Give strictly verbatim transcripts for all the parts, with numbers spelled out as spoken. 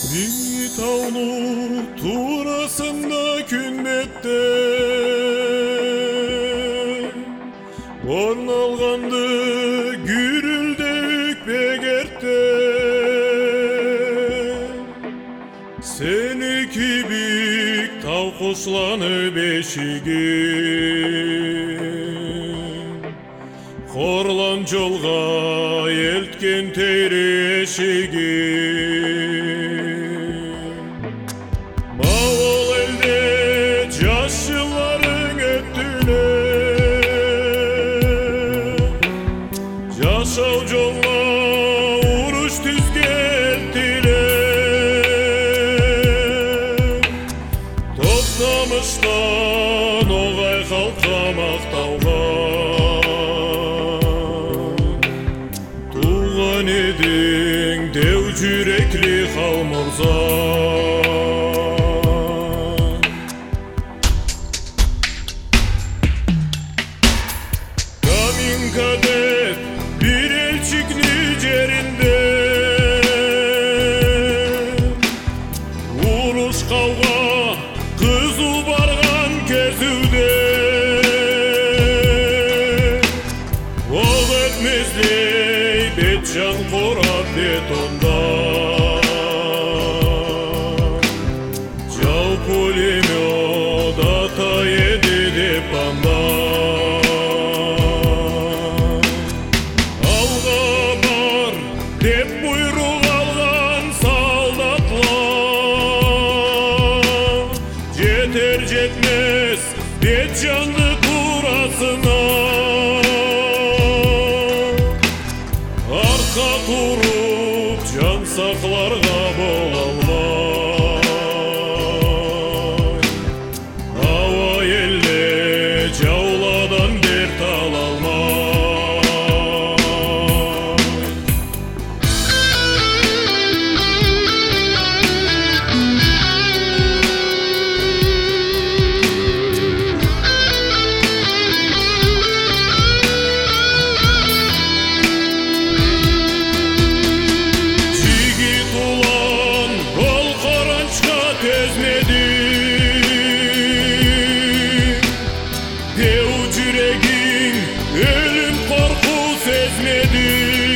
Миң таулы турасында күнбетте орын алғанды гүрілдік бегерте сені кибик тау құшланы бешігін Хорлан жолға елткен тейрешігін Мағол әлде жас жыларың өттілер Жашау жолға ұрыш түзгелтілер Тоқтамыштан оғай халқа мақтауға Едің деу жүрекли халмырза Каминка деп бір елчикни жерінде Урус қауға қызу барған кезуде Ол өтмездей бет жан қорап бетонда Жау пулемет ата еді деп анда Алға бар деп бұйрық алған солдатлар Жетер жетмес бет жанды турасына Арқа тұрып жан сақларға бола алмай Ауа елде жауладан дерт ала алмай Деу жүрегің өлім қорқу сезмеді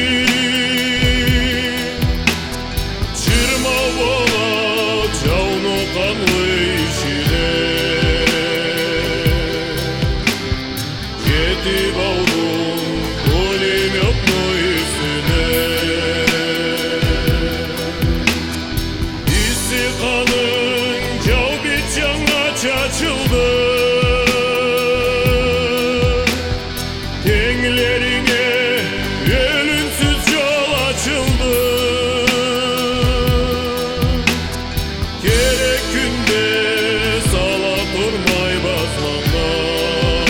Жырмау болады жауны қанлы ішіне Кетіп аудың пулеметной үстіне Иссі қаның жау бет жаңа чачылды Теңлеріңе өлінсіз жол açıldı Керек күнде сала тұрмай басланған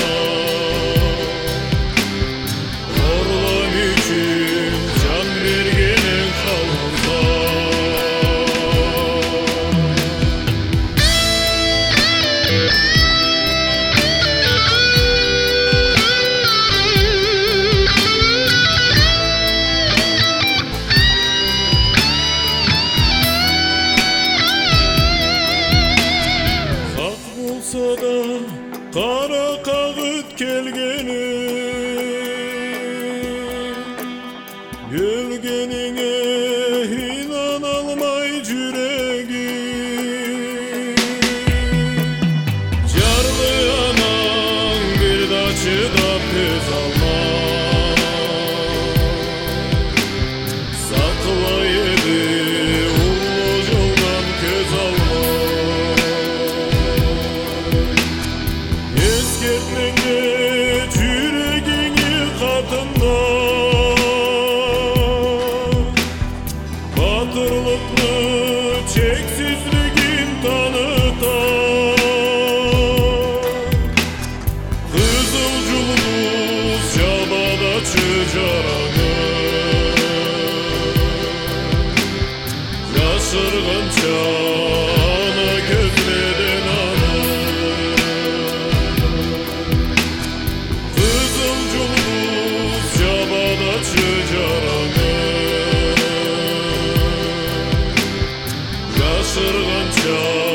Орлам үшін жан бергенің қалмаса да қара қағыт келгені өлгеніңе инан алмай жүрегі жарлы анаң бір да шыдап төз алмай сақлай еді ұлы жолдан көз алмай Ескертмеңде жүрегіңе қатында 漫长。